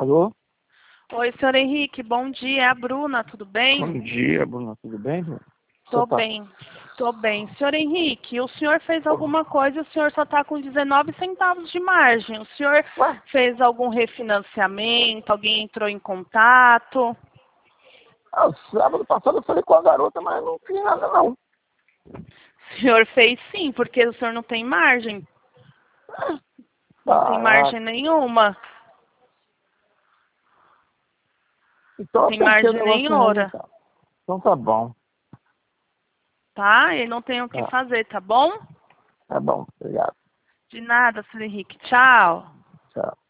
Alô? Oi, senhor Henrique, bom dia, é a Bruna, tudo bem? Bom dia, Bruna, tudo bem? Tô bem, tô bem. Senhor Henrique, o senhor fez alguma coisa, o senhor só está com 19 centavos de margem. O senhor Ué? fez algum refinanciamento, alguém entrou em contato? Sábado passado eu falei com a garota, mas não fiz nada não. O senhor fez sim, porque o senhor não tem margem. Não tem margem nenhuma. Então Não eu tem apertei o margem negócio errado, nenhuma, então. Então tá bom. tá? Ele não tem o que Tá, fazer, tá bom? tá bom, obrigado. De nada, senhor Henrique. Tchau. Tchau.